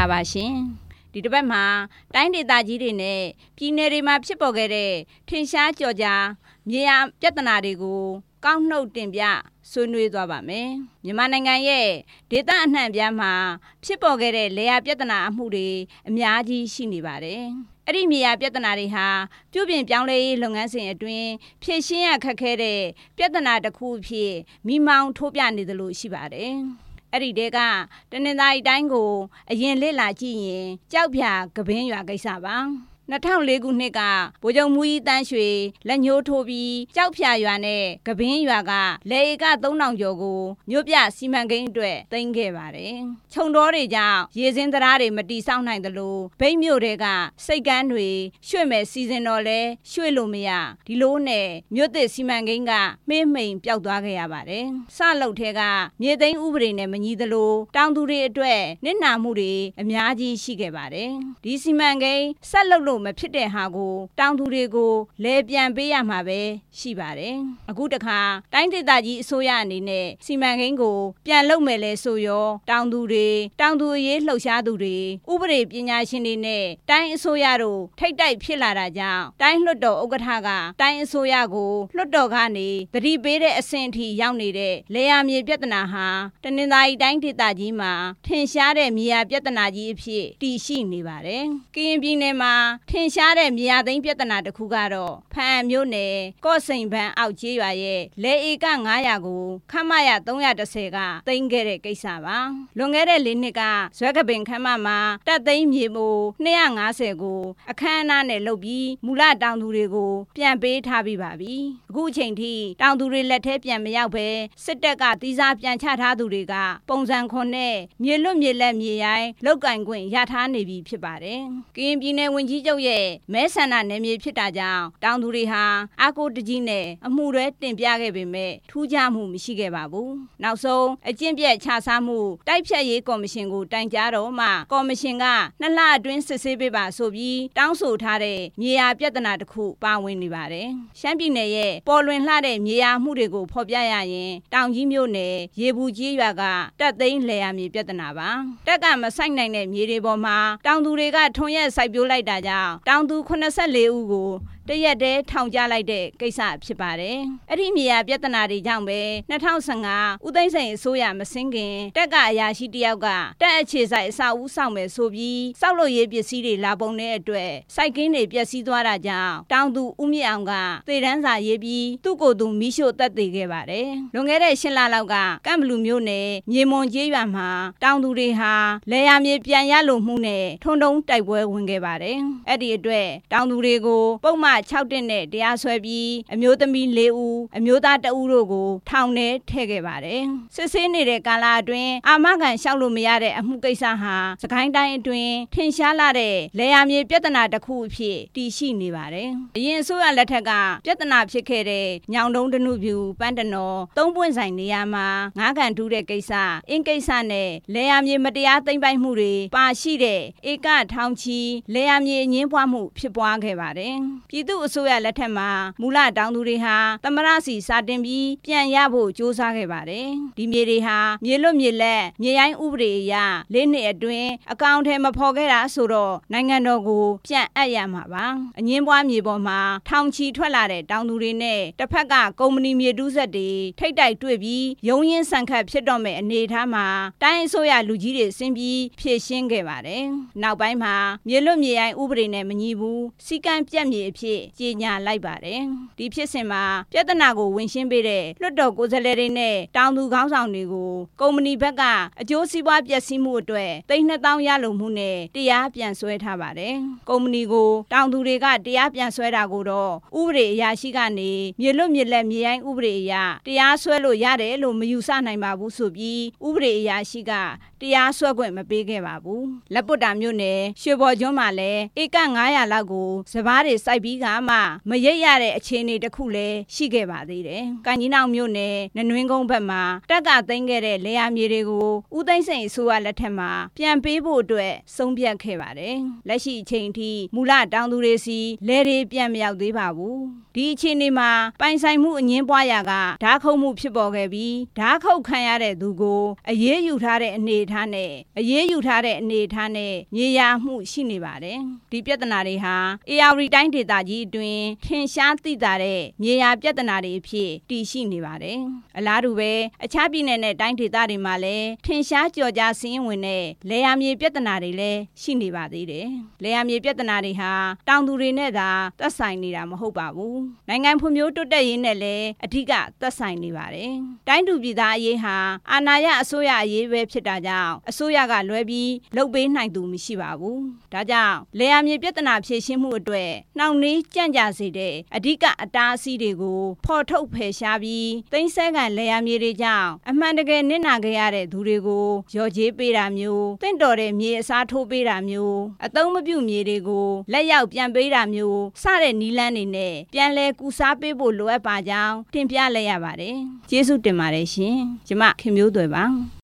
ပါရှင်ဒီတစ်ပတ်မှာတိုင်းဒေသကြီးတွေနဲ့ပြည်နယ်တွေမှာဖြစ်ပေါ်ခဲ့တဲ့ထင်ရှားကြော်ကြားမြေယာပြဿနာတွေကိုကောက်နှုတ်တင်ပြဆွေးနွေးသွားပါမယ်မြန်မာနိုင်ငံရဲ့ဒေသအနှံ့အပြားမှာဖြစ်ပေါ်ခဲ့တဲ့လယ်ယာပြဿနာအမှုတွေအများကြီးရှိနေပါတယ်အဲ့ဒီမြေယာပြဿနာတွေဟာပြုပြင်ပြောင်းလဲရေးလုပ်ငန်းစဉ်အတွင်းဖြည့်ရှင်းရခက်ခဲတဲ့ပြဿနာတစ်ခုအဖြစ်မိမောင်းထိုးပြနေသလိုရှိပါတယ်အဲ့ဒီတဲကတနင်္သာရီတိုင်းကိုအရင်လေ့လာကြည့်ရင်ကြောက်ဖြာကပင်းရွာကိစ္စပါ2004ခုနှစ်ကဗိုလ်ချုပ်မူကြီးတန်းရွှေလက်ညှိုးထိုးပြီးကြောက်ဖြာရွာနဲ့ကပင်းရွာကလယ်ဧက3000ကျော်ကိုမြို့ပြစီမံကိန်းအတွက်သိမ်းခဲ့ပါတယ်။ခြုံတော်တွေကြောင့်ရေစင်းတရားတွေမတီဆောက်နိုင်သလိုဗိတ်မြို့တွေကစိတ်ကမ်းတွေရွှေ့မဲ့စီစဉ်တော်လဲရွှေ့လို့မရဒီလိုနဲ့မြို့သစ်စီမံကိန်းကမှေးမှိန်ပျောက်သွားခဲ့ရပါတယ်။စလုတ်ထဲကမြေသိမ်းဥပဒေနဲ့မညီသလိုတောင်သူတွေအတွက်နစ်နာမှုတွေအများကြီးရှိခဲ့ပါတယ်။ဒီစီမံကိန်းဆက်လုပ်မဖြစ်တဲ့ဟာကိုတောင်သူတွေကိုလဲပြန်ပေးရမှာပဲရှိပါတယ်အခုတခါတိုင်းဒေသကြီးအစိုးရအနေနဲ့စီမံကိန်းကိုပြန်လုပ်မယ်လဲဆိုရောတောင်သူအရေးလှုပ်ရှားသူတွေဥပဒေပညာရှင်တွေနဲ့တိုင်းအစိုးရတို့ထိတ်တိုက်ဖြစ်လာတာကြောင့်တိုင်းလွှတ်တော်ဥက္ကဋ္ဌကတိုင်းအစိုးရကိုလွှတ်တော်ကနေသတိပေးတဲ့အဆင့်အထိရောက်နေတဲ့လယ်ယာမြေပြဿနာဟာတနင်္သာရီတိုင်းဒေသကြီးမှာထင်ရှားတဲ့မြေယာပြဿနာကြီးအဖြစ်တည်ရှိနေပါတယ်ကရင်ပြည်နယ်မှာထင်ရှားတဲ့မြေယာသိမ်းပြဿနာတစ်ခုကတော့ဖန်အမျိုးနယ်ကော့စိန်ဘန်းအောက်ကျေးရွာရဲ့လယ်ဧက900ကိုခမရ310ကသိမ်းခဲ့တဲ့ကိစ္စပါလွန်ခဲ့တဲ့4နှစ်ကဇွဲကပင်ခမမှာတပ်သိမ်းမြေမို့250ကိုအခမ်းအနားနဲ့လုပ်ပြီးမူလတောင်သူတွေကိုပြန်ပေးထားပြီးပါပြီအခုအချိန်ထိတောင်သူတွေလက်ထဲပြန်မရောက်ပဲစစ်တပ်ကတီးစားပြန်ချထားသူတွေကပုံစံခွန်နဲ့မြေလွတ်မြေလက်မြေရိုင်းလောက်ကင်ခွင့်ရထားနေပြီဖြစ်ပါတယ်ကရင်ပြည်နယ်ဝန်ကြီးချုပ်ရဲ့မဲဆန္ဒနယ်မြေဖြစ်တာကြောင့်တောင်သူတွေဟာအာကိုတကြီးနဲ့အမှုတွေတင်ပြခဲ့ပေမဲ့ထူးခြားမှုမရှိခဲ့ပါဘူးနောက်ဆုံးအကျင့်ပြတ်ချစားမှုတိုက်ဖြတ်ရေးကော်မရှင်ကိုတိုင်ကြားတော့မှကော်မရှင်က2လအတွင်းစစ်ဆေးပေးပါဆိုပြီးတောင်းဆိုထားတဲ့မြေယာပြဿနာတစ်ခုပါဝင်နေပါတယ်ရှမ်းပြည်နယ်ရဲ့ပေါ်လွင်လှတဲ့မြေယာမှုတွေကိုဖော်ပြရရင်တောင်ကြီးမြို့နယ်ရေဘူးကြီးရွာကတပ်သိမ်းလယ်ယာမြေပြဿနာပါတက်ကမဆိုင်နိုင်တဲ့မြေတွေပေါ်မှာတောင်သူတွေကထွန်ရက်စိုက်ပျိုးလိုက်တာကြောင့်တောင်သူ84ဦးကိုတရက်တည်းထောင်ချလိုက်တဲ့ကိစ္စဖြစ်ပါတယ်။အဲ့ဒီမြေယာပြဿနာတွေကြောင့်ပဲ2015ဦးသိန်းစိန်အစိုးရမစင်းခင်တက်ကအရာရှိတယောက်ကတက်အခြေဆိုင်အဆောက်အဦဆောက်မယ်ဆိုပြီးစောက်လို့ရေးပစ္စည်းတွေလာပုံတဲ့အတွက်စိုက်ကင်းတွေပျက်စီးသွားတာကြောင့်တောင်သူဦးမြင့်အောင်ကသေတန်းစာရေးပြီးသူ့ကိုယ်သူမိရှို့တက်သေးခဲ့ပါတယ်။လွန်ခဲ့တဲ့10လလောက်ကကမ်ဘလူမျိုးနယ်မြေမွန်ကျေးရွာမှာတောင်သူတွေဟာလယ်ယာမြေပြန်ရလို့မှုနဲ့ထုံတုံးတိုက်ပွဲဝင်ခဲ့ပါတယ်။အဲ့ဒီအတွက်တောင်သူတွေကိုပုံမှန်6တက်နဲ့တရားစွဲပြီးအမျိုးသမီး4ဦးအမျိုးသား2ဦးတို့ကိုထောင်ထဲထည့်ခဲ့ပါတယ်စစ်ဆေးနေတဲ့ကာလအတွင်းအာမခံလျှောက်လို့မရတဲ့အမှုကိစ္စဟာစကိုင်းတိုင်းအတွင်းထင်ရှားလာတဲ့လယ်ယာမြေပြဿနာတစ်ခုအဖြစ်တည်ရှိနေပါတယ်အရင်အစိုးရလက်ထက်ကပြဿနာဖြစ်ခဲ့တဲ့ညောင်တုံးတနုပြူပန်းတနော်3ပွင့်ဆိုင်နေရာမှာငါးကန်ထူးတဲ့ကိစ္စအင်းကိစ္စနဲ့လယ်ယာမြေမတရားသိမ်းပိုက်မှုတွေပါရှိတဲ့ဧကထောင်ချီလယ်ယာမြေအငင်းပွားမှုဖြစ်ပွားခဲ့ပါတယ်ပြည်သူအစိုးရလက်ထက်မှာမူလတောင်သူတွေဟာသမရစီစာတင်ပြီးပြန်ရဖို့ကြိုးစားခဲ့ပါတယ်ဒီမြေတွေဟာမြေလွတ်မြေလက်မြေရိုင်းဥပဒေအရ၄နှစ်အတွင်းအကောင့်ထဲမဖော်ခဲ့တာဆိုတော့နိုင်ငံတော်ကိုပြန်အပ်ရမှာပါအငင်းပွားမြေပေါ်မှာထောင်ချီထွက်လာတဲ့တောင်သူတွေနဲ့တစ်ဖက်ကကုမ္ပဏီမြေတူးဆက်တွေထိတ်တိုက်တွေ့ပြီးရုံးရင်းဆန်ခတ်ဖြစ်တော့မဲ့အနေအထားမှာတိုင်းအစိုးရလူကြီးတွေဆင်းပြီးဖြည့်ရှင်းခဲ့ပါတယ်နောက်ပိုင်းမှာမြေလွတ်မြေရိုင်းဥပဒေနဲ့မညီဘူးစီကံပြတ်မြေအဖြစ်ကြေညာလိုက်ပါတယ်ဒီဖြစ်စဉ်မှာပြဿနာကိုဝင်ရှင်းပေးတဲ့လွှတ်တော်ကိုယ်စားလှယ်တွေနဲ့တောင်သူခေါင်းဆောင်တွေကိုကုမ္ပဏီဘက်ကအကျိုးစီးပွားပျက်စီးမှုအတွက်3,000ရလို့မှုနဲ့တရားပြန်စွဲထားပါတယ်ကုမ္ပဏီကိုတောင်သူတွေကတရားပြန်စွဲတာကိုတော့ဥပဒေအရာရှိကနေမြေလွတ်မြေလက်မြေရိုင်းဥပဒေအရတရားစွဲလို့ရတယ်လို့မယူဆနိုင်ပါဘူးဆိုပြီးဥပဒေအရာရှိကတရားစွဲခွင့်မပေးခဲ့ပါဘူးလက်ပွတ်တာမြို့နယ်ရွှေဘော်ကျွန်းမှာလည်းဧက900လောက်ကိုစပားတွေစိုက်ပြီးကမှမရိပ်ရတဲ့အခြေအနေတစ်ခုလည်းရှိခဲ့ပါသေးတယ်။ကံကြီးနောင်မြို့နယ်နနွင်းကုန်းဘက်မှာတပ်ကသိမ်းခဲ့တဲ့လယ်ယာမြေတွေကိုဦးသိန်းစိန်အစိုးရလက်ထက်မှာပြန်ပေးဖို့အတွက်ဆုံးဖြတ်ခဲ့ပါတယ်။လက်ရှိအချိန်ထိမူလတောင်သူတွေစီလယ်တွေပြန်မရောက်သေးပါဘူး။ဒီအခြေအနေမှာပိုင်ဆိုင်မှုအငင်းပွားရာကဓာတ်ခုတ်မှုဖြစ်ပေါ်ခဲ့ပြီးဓာတ်ခုတ်ခံရတဲ့သူကိုအရေးယူထားတဲ့အနေအထားနဲ့မြေယာမှုရှိနေပါတယ်။ဒီပြဿနာတွေဟာဧရာဝတီတိုင်းဒေသကြီးအတွင်းထင်ရှားသိသာတဲ့မြေယာပြဿနာတွေအဖြစ်တည်ရှိနေပါတယ်။အလားတူပဲအခြားပြည်နယ်နဲ့တိုင်းဒေသတွေမှာလည်းထင်ရှားကြော်ကြားစင်းဝင်တဲ့လယ်ယာမြေပြဿနာတွေလည်းရှိနေပါသေးတယ်။လယ်ယာမြေပြဿနာတွေဟာတောင်သူတွေနဲ့သာသက်ဆိုင်နေတာမဟုတ်ပါဘူး။နိုင်ငံဖွံ့ဖြိုးတိုးတက်ရေးနဲ့လည်းအဓိကသက်ဆိုင်နေပါတယ်။တိုင်းသူပြည်သားအရေးဟာအာဏာရအစိုးရအရေးပဲဖြစ်တာကြောင့်အစိုးရကလွဲပြီးလုပ်ပေးနိုင်သူမရှိပါဘူး။ဒါကြောင့်လယ်ယာမြေပြဿနာဖြေရှင်းမှုအတွက်နှောင့်နှေးကြန့်ကြာစေတဲ့အဓိကအတားအဆီးတွေကိုဖော်ထုတ်ဖယ်ရှားပြီးသိမ်းဆည်းခံလယ်ယာမြေတွေကြောင့်အမှန်တကယ်နစ်နာခဲ့ရတဲ့သူတွေကိုလျော်ကြေးပေးတာမျိုးတင့်တော်တဲ့မြေအစားထိုးပေးတာမျိုးအသုံးမပြုမြေတွေကိုလက်ရောက်ပြန်ပေးတာမျိုးစတဲ့နည်းလမ်းတွေနဲ့ပြန်လည်ကူစားပေးဖို့လိုအပ်ပါကြောင်းတင်ပြလိုက်ရပါတယ်။ကျေးဇူးတင်ပါတယ်ရှင်။ကျမခင်မျိုးသွယ်ပါ။